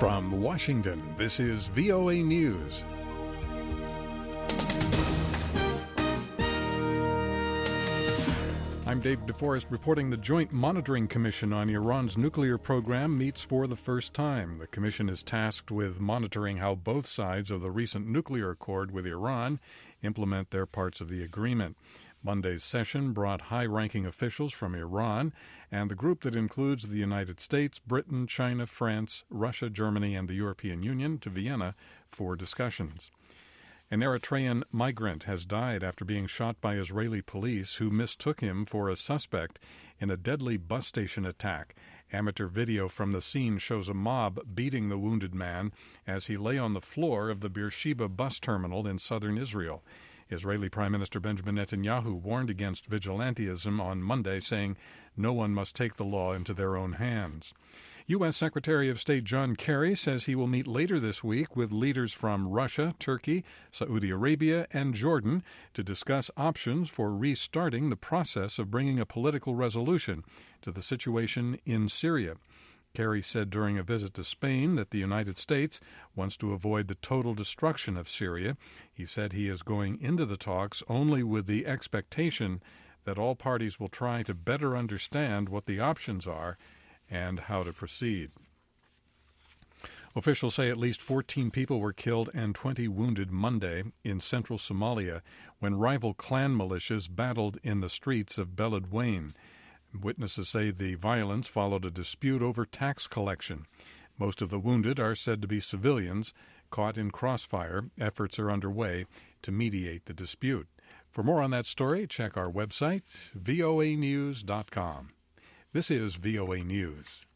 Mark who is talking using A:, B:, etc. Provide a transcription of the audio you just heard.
A: From Washington, this is VOA News. I'm Dave DeForest reporting the Joint Monitoring Commission on Iran's nuclear program meets for the first time. The commission is tasked with monitoring how both sides of the recent nuclear accord with Iran implement their parts of the agreement. Monday's session brought high-ranking officials from Iran and the group that includes the United States, Britain, China, France, Russia, Germany, and the European Union to Vienna for discussions. An Eritrean migrant has died after being shot by Israeli police who mistook him for a suspect in a deadly bus station attack. Amateur video from the scene shows a mob beating the wounded man as he lay on the floor of the Beersheba bus terminal in southern Israel. Israeli Prime Minister Benjamin Netanyahu warned against vigilantism on Monday, saying no one must take the law into their own hands. U.S. Secretary of State John Kerry says he will meet later this week with leaders from Russia, Turkey, Saudi Arabia, and Jordan to discuss options for restarting the process of bringing a political resolution to the situation in Syria. Kerry said during a visit to Spain that the United States wants to avoid the total destruction of Syria. He said he is going into the talks only with the expectation that all parties will try to better understand what the options are and how to proceed. Officials say at least 14 people were killed and 20 wounded Monday in central Somalia when rival clan militias battled in the streets of Beledweyne. Witnesses say the violence followed a dispute over tax collection. Most of the wounded are said to be civilians caught in crossfire. Efforts are underway to mediate the dispute. For more on that story, check our website, voanews.com. This is VOA News.